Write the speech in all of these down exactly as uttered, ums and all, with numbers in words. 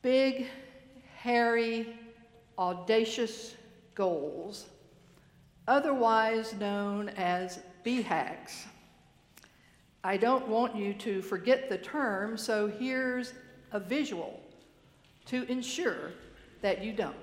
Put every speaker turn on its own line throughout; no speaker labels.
Big, hairy, audacious goals, otherwise known as B HAGs. I don't want you to forget the term, so here's a visual to ensure that you don't.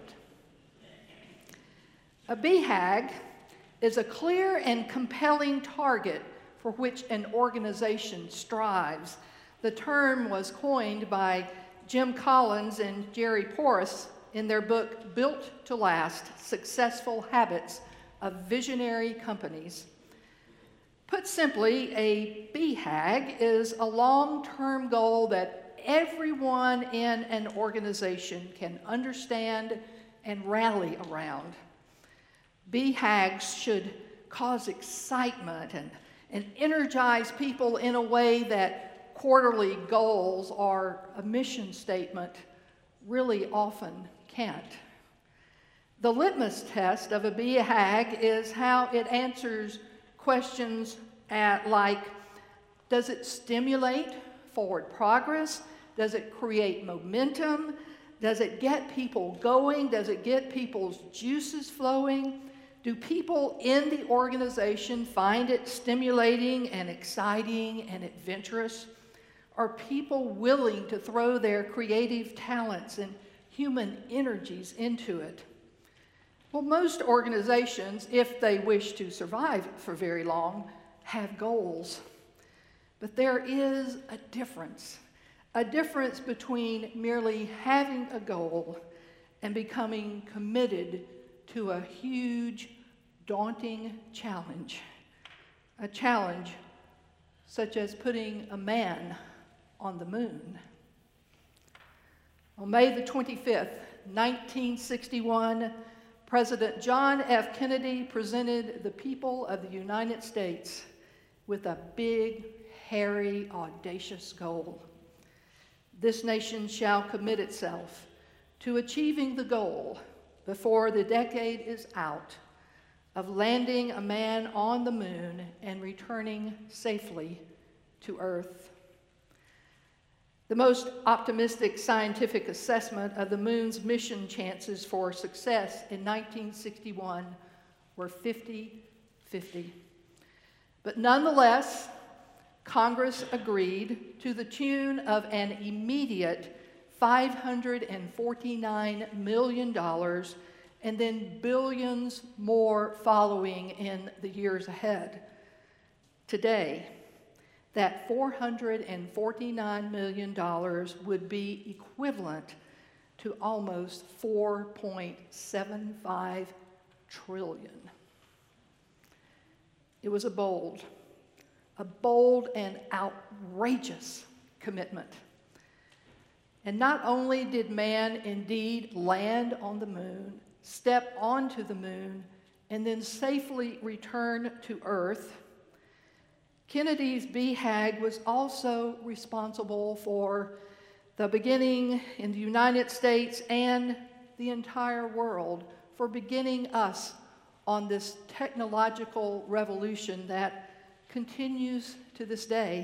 A B HAG is a clear and compelling target for which an organization strives. The term was coined by Jim Collins and Jerry Porras in their book, Built to Last: Successful Habits of Visionary Companies. Put simply, a B HAG is a long-term goal that everyone in an organization can understand and rally around. B HAGs should cause excitement and, and energize people in a way that quarterly goals or a mission statement really often can't. The litmus test of a B HAG is how it answers questions at, like, does it stimulate forward progress? Does it create momentum? Does it get people going? Does it get people's juices flowing? Do people in the organization find it stimulating and exciting and adventurous? Are people willing to throw their creative talents and human energies into it? Well, most organizations, if they wish to survive for very long, have goals. But there is a difference, a difference between merely having a goal and becoming committed to a huge, daunting challenge, a challenge such as putting a man on the moon. On May the twenty-fifth, nineteen sixty-one, President John F. Kennedy presented the people of the United States with a big, hairy, audacious goal. This nation shall commit itself to achieving the goal before the decade is out of landing a man on the moon and returning safely to Earth. The most optimistic scientific assessment of the moon's mission chances for success in nineteen sixty-one were fifty fifty. But nonetheless, Congress agreed to the tune of an immediate five hundred forty-nine million dollars and then billions more following in the years ahead. Today, that four hundred forty-nine million dollars would be equivalent to almost four point seven five trillion dollars. It was a bold, a bold and outrageous commitment. And not only did man indeed land on the moon, step onto the moon, and then safely return to Earth, Kennedy's B HAG was also responsible for the beginning in the United States and the entire world, for beginning us on this technological revolution that continues to this day.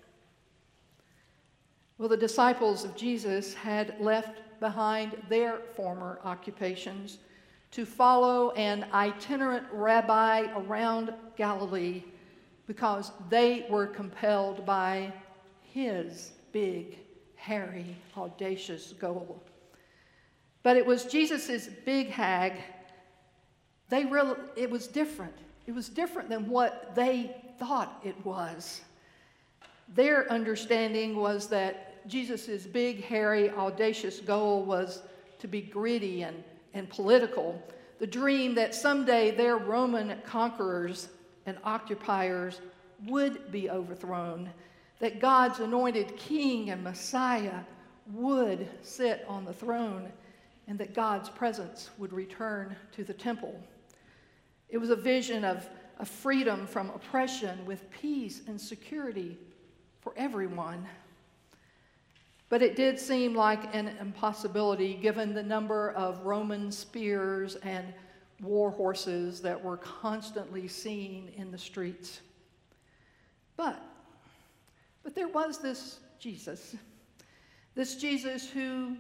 Well, the disciples of Jesus had left behind their former occupations to follow an itinerant rabbi around Galilee because they were compelled by his big, hairy, audacious goal. But it was Jesus's big HAG. They really, it was different. It was different than what they thought it was. Their understanding was that Jesus's big, hairy, audacious goal was to be gritty and, and political. The dream that someday their Roman conquerors and occupiers would be overthrown, that God's anointed king and Messiah would sit on the throne, and that God's presence would return to the temple. It was a vision of, of freedom from oppression with peace and security for everyone. But it did seem like an impossibility given the number of Roman spears and war horses that were constantly seen in the streets. But, but there was this Jesus, this Jesus who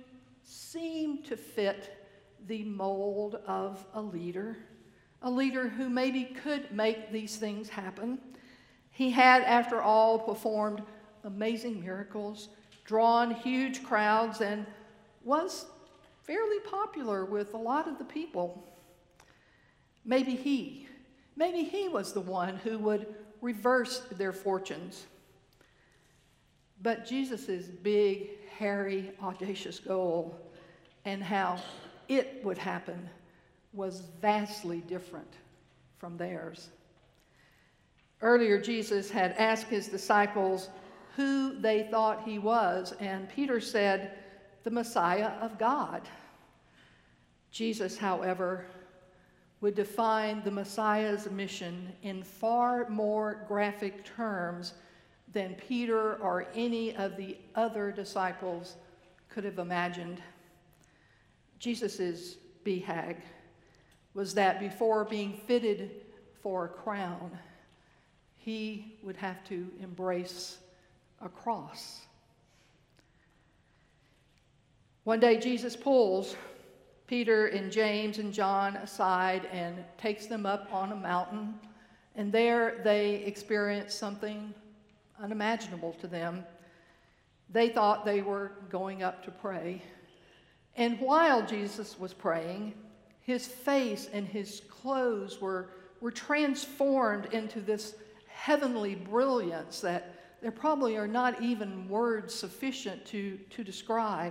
seemed to fit the mold of a leader, a leader who maybe could make these things happen. He had, after all, performed amazing miracles, drawn huge crowds, and was fairly popular with a lot of the people. Maybe he, maybe he was the one who would reverse their fortunes. But Jesus' big, hairy, audacious goal and how it would happen was vastly different from theirs. Earlier, Jesus had asked his disciples who they thought he was, and Peter said, the Messiah of God. Jesus, however, would define the Messiah's mission in far more graphic terms than Peter or any of the other disciples could have imagined. Jesus' B HAG was that before being fitted for a crown, he would have to embrace a cross. One day, Jesus pulls Peter and James and John aside and takes them up on a mountain, and there they experience something unimaginable to them. They thought they were going up to pray, and while Jesus was praying, his face and his clothes were, were transformed into this heavenly brilliance that there probably are not even words sufficient to, to describe.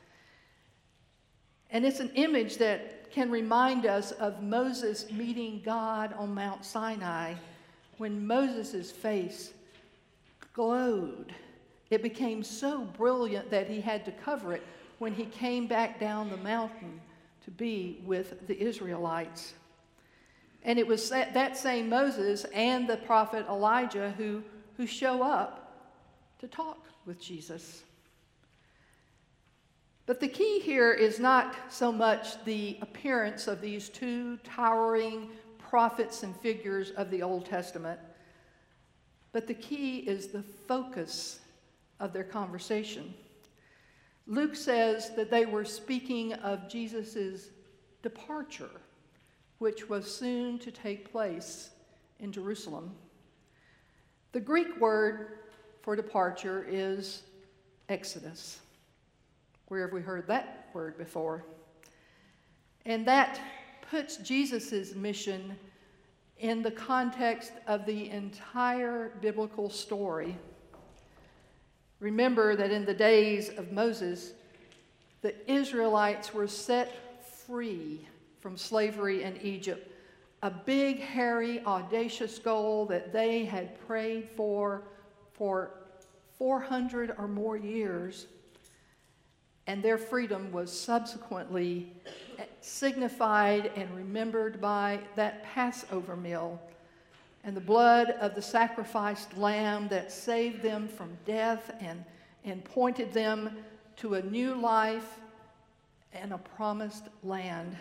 And it's an image that can remind us of Moses meeting God on Mount Sinai when Moses' face glowed. It became so brilliant that he had to cover it when he came back down the mountain to be with the Israelites. And it was that, that same Moses and the prophet Elijah who, who show up to talk with Jesus. But the key here is not so much the appearance of these two towering prophets and figures of the Old Testament, but the key is the focus of their conversation. Luke says that they were speaking of Jesus' departure, which was soon to take place in Jerusalem. The Greek word for departure is exodus. Where have we heard that word before? And that puts Jesus' mission in the context of the entire biblical story. Remember that in the days of Moses, the Israelites were set free from slavery in Egypt, a big, hairy, audacious goal that they had prayed for for four hundred or more years. And their freedom was subsequently signified and remembered by that Passover meal and the blood of the sacrificed lamb that saved them from death and, and pointed them to a new life and a promised land.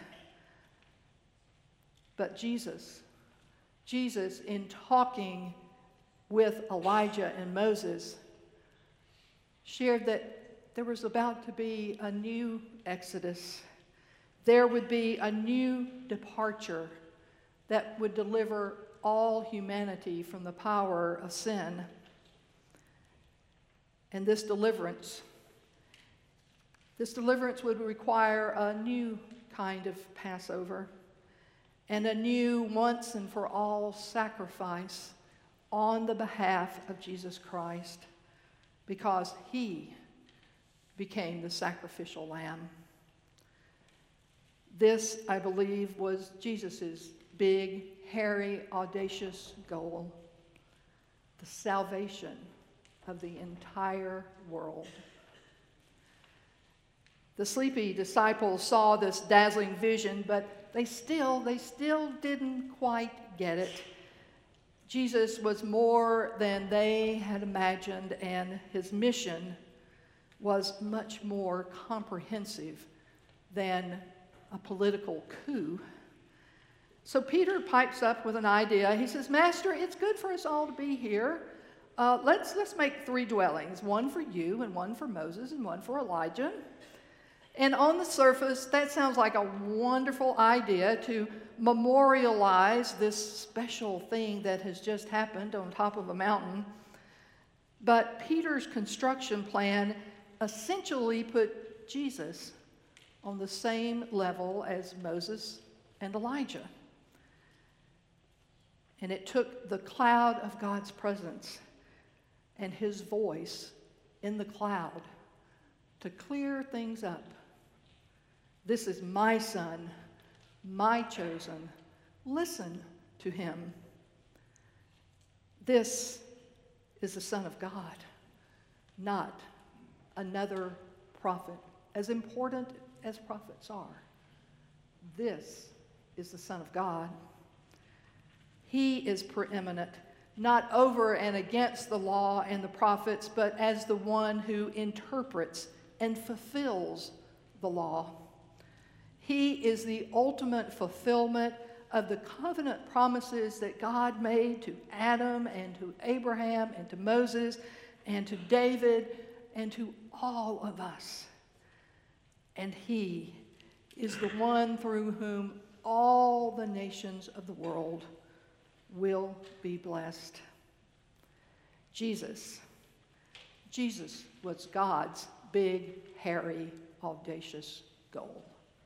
But Jesus, Jesus, in talking with Elijah and Moses, shared that there was about to be a new exodus. There would be a new departure that would deliver all humanity from the power of sin. And this deliverance, this deliverance would require a new kind of Passover and a new once and for all sacrifice on the behalf of Jesus Christ, because he became the sacrificial lamb. This, I believe, was Jesus' big, hairy, audacious goal, the salvation of the entire world. The sleepy disciples saw this dazzling vision, but they still, they still didn't quite get it. Jesus was more than they had imagined, and his mission was much more comprehensive than a political coup. So Peter pipes up with an idea. He says, Master, it's good for us all to be here. Uh, let's, let's make three dwellings, one for you and one for Moses and one for Elijah. And on the surface, that sounds like a wonderful idea to memorialize this special thing that has just happened on top of a mountain. But Peter's construction plan essentially put Jesus on the same level as Moses and Elijah. And it took the cloud of God's presence and his voice in the cloud to clear things up. This is my son, my chosen. Listen to him. This is the Son of God, not another prophet, as important as prophets are. This is the Son of God. He is preeminent, not over and against the law and the prophets, but as the one who interprets and fulfills the law. He is the ultimate fulfillment of the covenant promises that God made to Adam and to Abraham and to Moses and to David and to all of us. And he is the one through whom all the nations of the world will be blessed. Jesus. Jesus was God's big, hairy, audacious goal.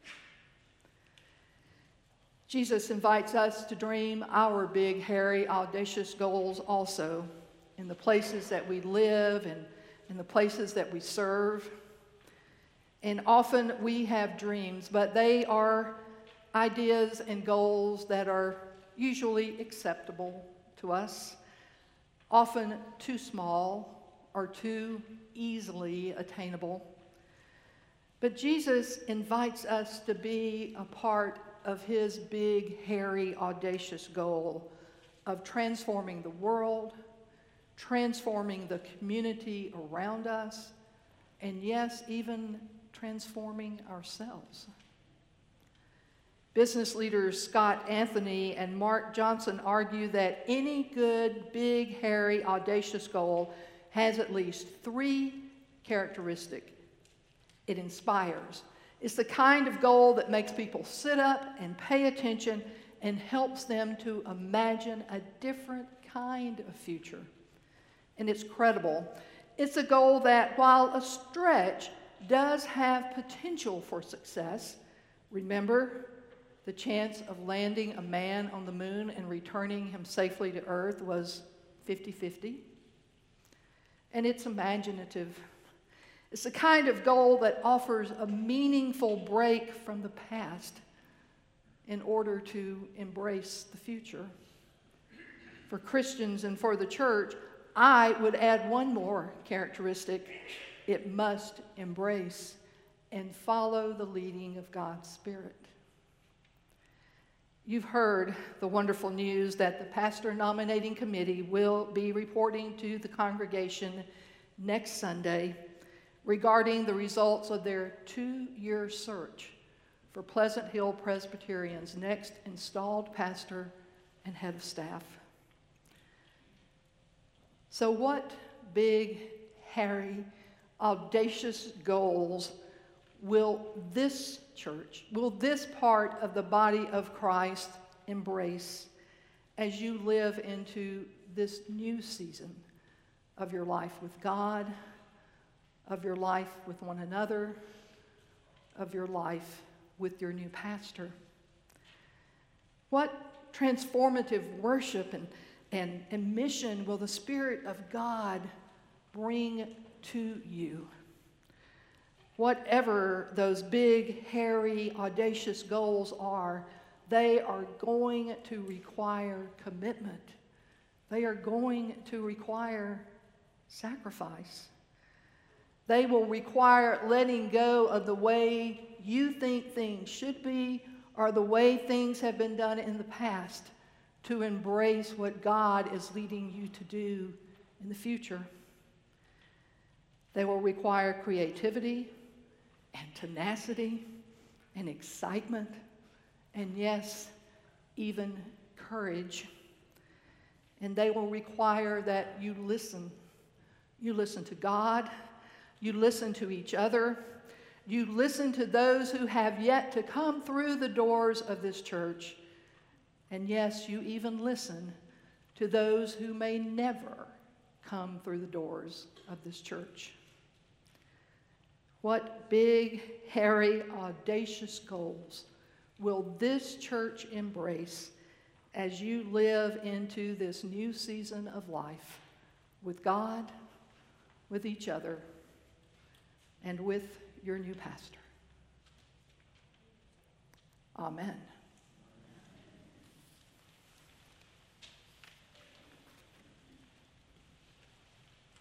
Jesus invites us to dream our big, hairy, audacious goals also in the places that we live and in the places that we serve. And often we have dreams, but they are ideas and goals that are usually acceptable to us, often too small or too easily attainable. But Jesus invites us to be a part of his big, hairy, audacious goal of transforming the world, transforming the community around us, and yes, even transforming ourselves. Business leaders Scott Anthony and Mark Johnson argue that any good, big, hairy, audacious goal has at least three characteristics. It inspires. It's the kind of goal that makes people sit up and pay attention and helps them to imagine a different kind of future. And it's credible. It's a goal that, while a stretch, does have potential for success. Remember, the chance of landing a man on the moon and returning him safely to Earth was fifty-fifty. And it's imaginative. It's the kind of goal that offers a meaningful break from the past in order to embrace the future. For Christians and for the church, I would add one more characteristic. It must embrace and follow the leading of God's Spirit. You've heard the wonderful news that the pastor nominating committee will be reporting to the congregation next Sunday regarding the results of their two-year search for Pleasant Hill Presbyterian's next installed pastor and head of staff. So what big, hairy, audacious goals will this church, will this part of the body of Christ embrace as you live into this new season of your life with God, of your life with one another, of your life with your new pastor? What transformative worship and, and, and mission will the Spirit of God bring to you? Whatever those big, hairy, audacious goals are, they are going to require commitment. They are going to require sacrifice. They will require letting go of the way you think things should be or the way things have been done in the past to embrace what God is leading you to do in the future. They will require creativity and tenacity and excitement and, yes, even courage. And they will require that you listen. You listen to God. You listen to each other, You listen to those who have yet to come through the doors of this church. And yes, you even listen to those who may never come through the doors of this church. What big, hairy, audacious goals will this church embrace as you live into this new season of life with God, with each other, and with your new pastor? Amen.